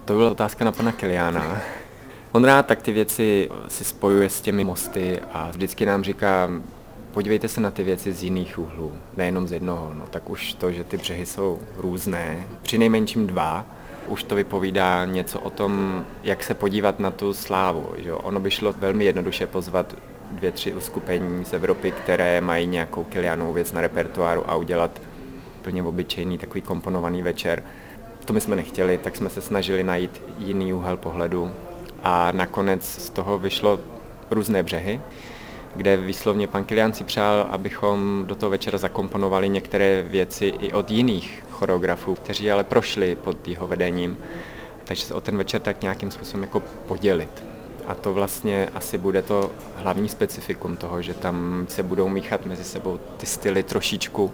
To byla otázka na pana Kiliána. On rád tak ty věci si spojuje s těmi mosty a vždycky nám říká, podívejte se na ty věci z jiných úhlů, nejenom z jednoho. No tak už to, že ty břehy jsou různé, přinejmenším dva, už to vypovídá něco o tom, jak se podívat na tu slávu. Že? Ono by šlo velmi jednoduše pozvat 2-3 uskupení z Evropy, které mají nějakou Kiliánovou věc na repertoáru a udělat plně obyčejný takový komponovaný večer. To my jsme nechtěli, tak jsme se snažili najít jiný úhel pohledu a nakonec z toho vyšlo Různé břehy, kde výslovně pan Kilián si přál, abychom do toho večera zakomponovali některé věci i od jiných choreografů, kteří ale prošli pod jeho vedením, takže se o ten večer tak nějakým způsobem jako podělit. A to vlastně asi bude to hlavní specifikum toho, že tam se budou míchat mezi sebou ty styly trošičku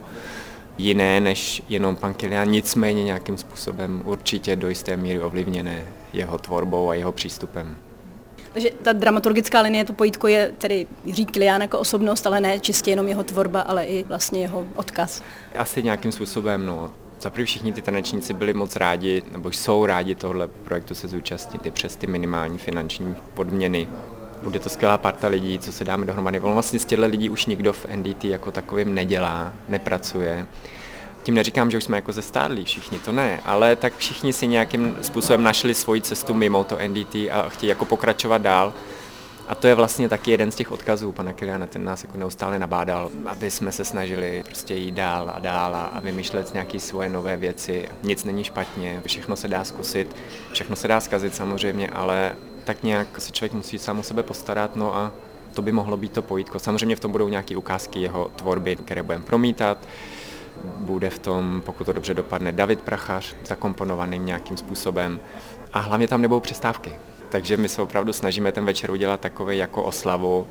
jiné než jenom pan Kilián, nicméně nějakým způsobem určitě do jisté míry ovlivněné jeho tvorbou a jeho přístupem. Takže ta dramaturgická linie, to pojítko je tedy Jiří Kilián jako osobnost, ale ne čistě jenom jeho tvorba, ale i vlastně jeho odkaz. Asi nějakým způsobem, no. Zaprvé všichni ty tanečníci byli moc rádi, nebo jsou rádi tohle projektu se zúčastnit i přes ty minimální finanční podměny. Bude to skvělá parta lidí, co se dáme dohromady. Vlastně z těchto lidí už nikdo v NDT jako takovým nedělá, nepracuje. Tím neříkám, že už jsme jako zestárlí všichni, to ne, ale tak všichni si nějakým způsobem našli svoji cestu mimo to NDT a chtějí jako pokračovat dál. A to je vlastně taky jeden z těch odkazů pana Kiliána, ten nás jako neustále nabádal, aby jsme se snažili prostě jít dál a dál a vymýšlet nějaké svoje nové věci. Nic není špatně, všechno se dá zkusit, všechno se dá zkazit samozřejmě, ale tak nějak se člověk musí sám o sebe postarat, no a to by mohlo být to pojítko. Samozřejmě v tom budou nějaké ukázky jeho tvorby, které budeme promítat. Bude v tom, pokud to dobře dopadne, David Prachař zakomponovaným nějakým způsobem a hlavně tam nebudou přestávky. Takže my se opravdu snažíme ten večer udělat takový jako oslavu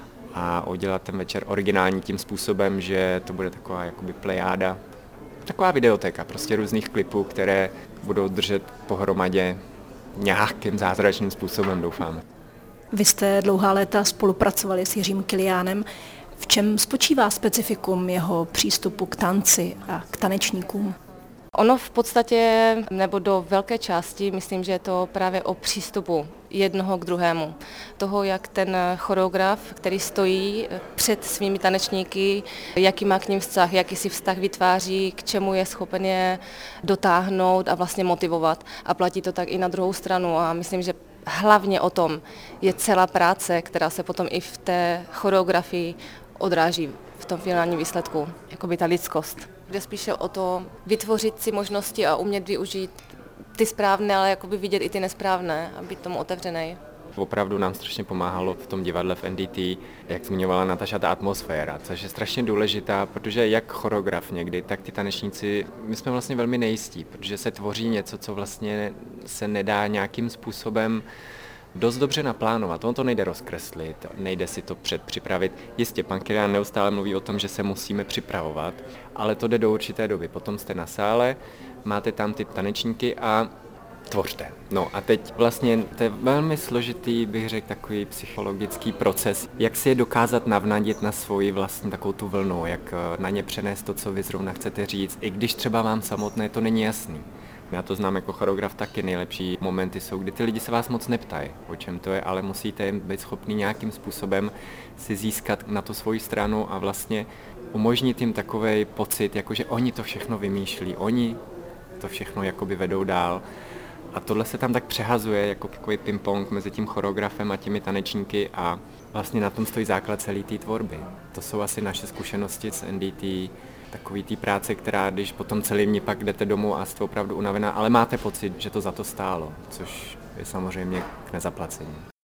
a udělat ten večer originální tím způsobem, že to bude taková jakoby plejáda, taková videotéka, prostě různých klipů, které budou držet pohromadě nějakým zázračným způsobem, doufám. Vy jste dlouhá léta spolupracovali s Jiřím Kiliánem. V čem spočívá specifikum jeho přístupu k tanci a k tanečníkům? Ono v podstatě, nebo do velké části, myslím, že je to právě o přístupu jednoho k druhému. Toho, jak ten choreograf, který stojí před svými tanečníky, jaký má k ním vztah, jaký si vztah vytváří, k čemu je schopen je dotáhnout a vlastně motivovat. A platí to tak i na druhou stranu a myslím, že hlavně o tom je celá práce, která se potom i v té choreografii odráží v tom finálním výsledku, jakoby ta lidskost. Jde spíše o to vytvořit si možnosti a umět využít ty správné, ale jakoby vidět i ty nesprávné a být tomu otevřený. Opravdu nám strašně pomáhalo v tom divadle v NDT, jak zmiňovala Nataša, ta atmosféra, což je strašně důležitá, protože jak choreograf někdy, tak ty tanečníci, my jsme vlastně velmi nejistí, protože se tvoří něco, co vlastně se nedá nějakým způsobem dost dobře naplánovat. On to nejde rozkreslit, nejde si to předpřipravit. Jistě, pan Kilián neustále mluví o tom, že se musíme připravovat, ale to jde do určité doby. Potom jste na sále, máte tam ty tanečníky a tvořte. No a teď vlastně to je velmi složitý, bych řekl, takový psychologický proces, jak si je dokázat navnadit na svoji vlastní takovou tu vlnu, jak na ně přenést to, co vy zrovna chcete říct, i když třeba vám samotné to není jasný. Já to znám jako choreograf taky, nejlepší momenty jsou, kdy ty lidi se vás moc neptají, o čem to je, ale musíte jim být schopný nějakým způsobem si získat na tu svoji stranu a vlastně umožnit jim takovej pocit, jakože oni to všechno vymýšlí, oni to všechno jakoby vedou dál. A tohle se tam tak přehazuje jako takový ping-pong mezi tím choreografem a těmi tanečníky a vlastně na tom stojí základ celé té tvorby. To jsou asi naše zkušenosti s NDT, takový té práce, která když potom celý dní pak jdete domů a jste opravdu unavená, ale máte pocit, že to za to stálo, což je samozřejmě k nezaplacení.